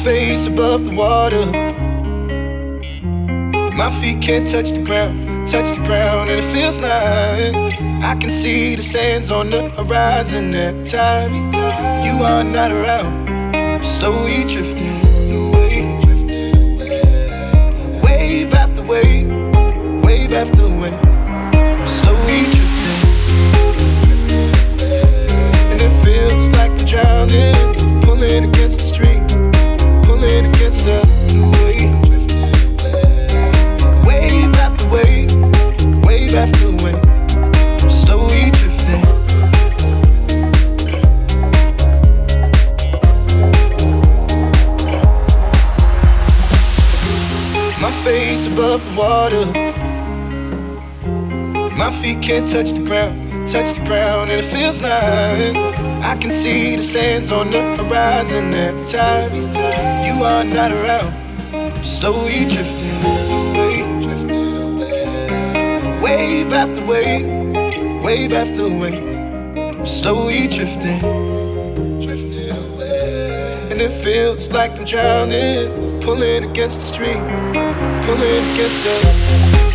face above the water. My feet can't touch the ground, and it feels like I can see the sands on the horizon every time you are not around. I'm slowly drifting away, wave after wave, wave after wave. I'm slowly drifting, and it feels like I'm drowning, pulling against the stream, pulling against the wave. Wave after wave, wave after wave, I'm slowly drifting. My face above the water, my feet can't touch the ground, and it feels like I can see the sands on the horizon every time you are not around. I'm slowly drifting away, wave after wave, wave after wave. I'm slowly drifting, and it feels like I'm drowning, pulling against the stream, pulling against the